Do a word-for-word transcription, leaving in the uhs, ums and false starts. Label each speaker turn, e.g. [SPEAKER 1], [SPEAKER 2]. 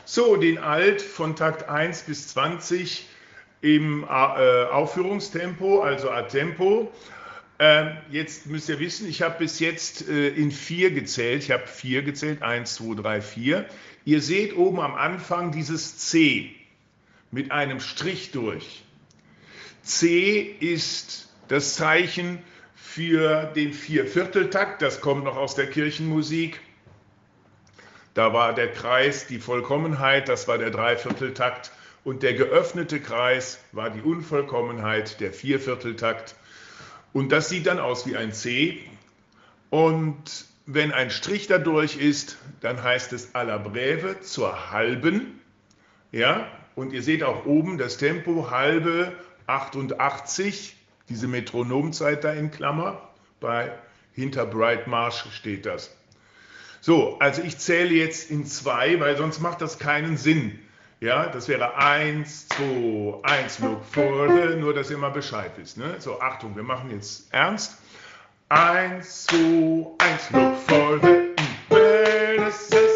[SPEAKER 1] So, den Alt von Takt eins bis zwanzig im äh, Aufführungstempo, also a tempo. Ähm, jetzt müsst ihr wissen, ich habe bis jetzt äh, in vier gezählt. Ich habe vier gezählt, eins, zwei, drei, vier. Ihr seht oben am Anfang dieses C mit einem Strich durch. C ist das Zeichen für den Viervierteltakt, das kommt noch aus der Kirchenmusik. Da war der Kreis die Vollkommenheit, das war der Dreivierteltakt. Und der geöffnete Kreis war die Unvollkommenheit, der Viervierteltakt. Und das sieht dann aus wie ein C. Und wenn ein Strich dadurch ist, dann heißt es alla breve zur halben. Ja? Und ihr seht auch oben das Tempo halbe achtundachtzig, diese Metronomzeit da in Klammer. Bei hinter Bright Marsh steht das. So, also ich zähle jetzt in zwei, weil sonst macht das keinen Sinn. Ja, das wäre eins, zwei, eins, look for the, nur dass ihr mal Bescheid wisst. Ne? So, Achtung, wir machen jetzt ernst. eins, zwei, eins, look for the,